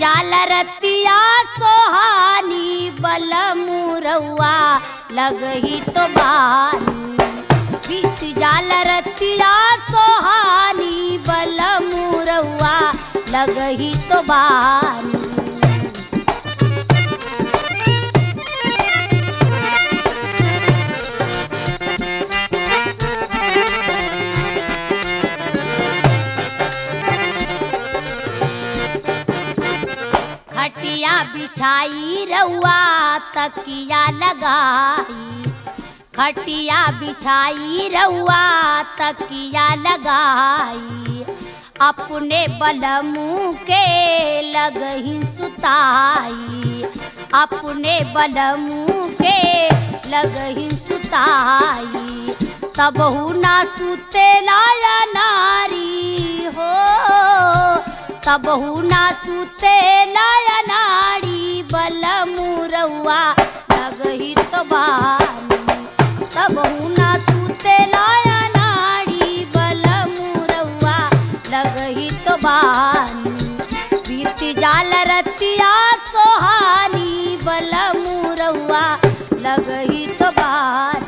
जाल रतिया सोहानी बलमुरवा लगही तो बानी। बीत जाल रतिया सोहानी बलमुरवा लगही तो बानी। खटिया बिछाई रउआ तकिया लगाई। खटिया बिछाई रउआ तकिया लगाई। अपने बलमू के लगही सुताई। अपने बलमू के लगही सुताई। तबहु ना सुते लाया नारी हो। तबहु ना सुते लाया नारी बलमुरवा लगही तो बानी। तबहु ना सुते लाया नारी बलमुरवा लगही तो बानी। बीत जाल रतिया सोहानी बलमुरवा लगही तो बानी।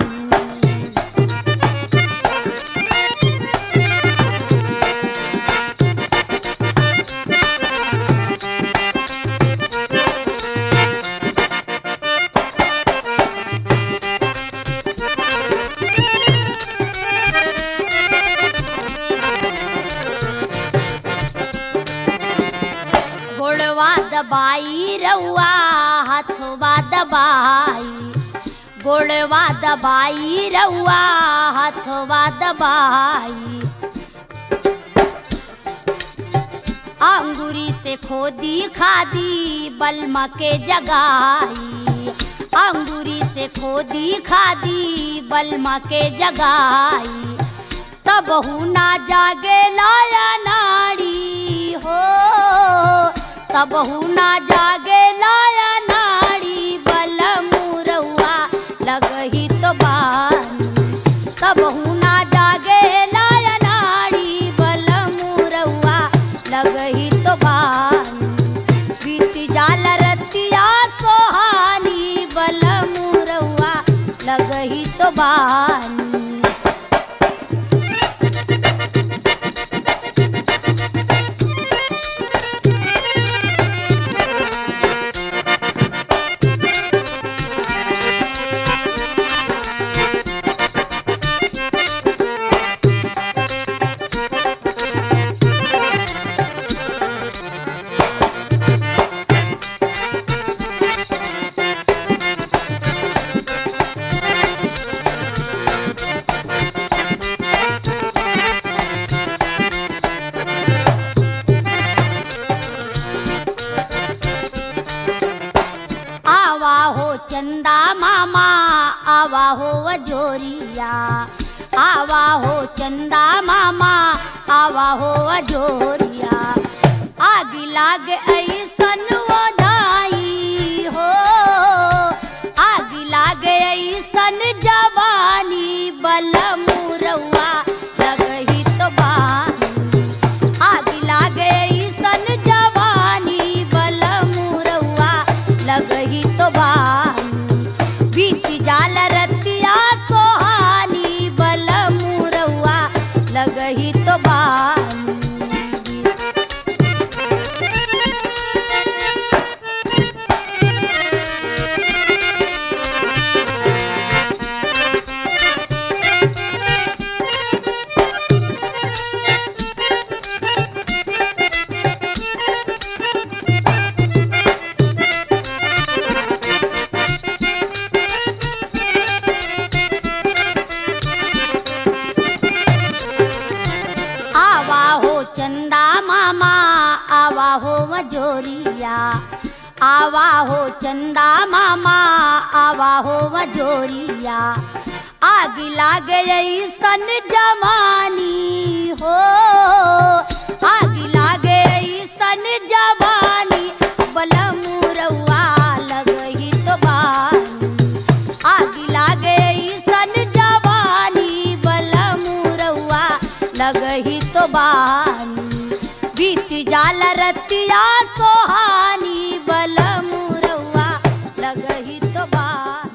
दबाई रउआ हथवा दबाई। गोड़वा दबाई रउआ हथवा दबाई। अंगूरी से खोदी खादी बलमा के जगाई। अंगूरी से खोदी खादी बलमा के जगाई। तबहु ना जागे लाया नाड़ी हो। तबहु ना जागे लाया नाड़ी बलमुरवा लगही तो बानी। तबहु ना जागे लाया नाड़ी बलमुरवा लगही तो बानी। बीत जाल रतिया सोहानी बलमुरवा लगही तो बानी। चंदा मामा आवा हो अजोरिया। आवा हो चंदा मामा आवा हो अजोरिया। आग लाग ऐसन ओझाई हो। आग लाग ऐसन जवानी बलमुरवा लगही तो बानी। आग लाग ऐसन जवानी बलमुरवा लगही तो बानी। बीत जाल रतिया सोहानी बलमुरवा लगही तो बानी। हो मजोरिया। आवा हो चंदा मामा आवा हो मजोरिया। आग लाग ऐसन जवानी हो। आग लाग ऐसन जवानी बलमुरवा लगही तो बानी। आग लाग ऐसन जवानी बलमुरवा लगही तो बानी। बीत जाल रतिया सोहानी बलमुरवा लगही तो बा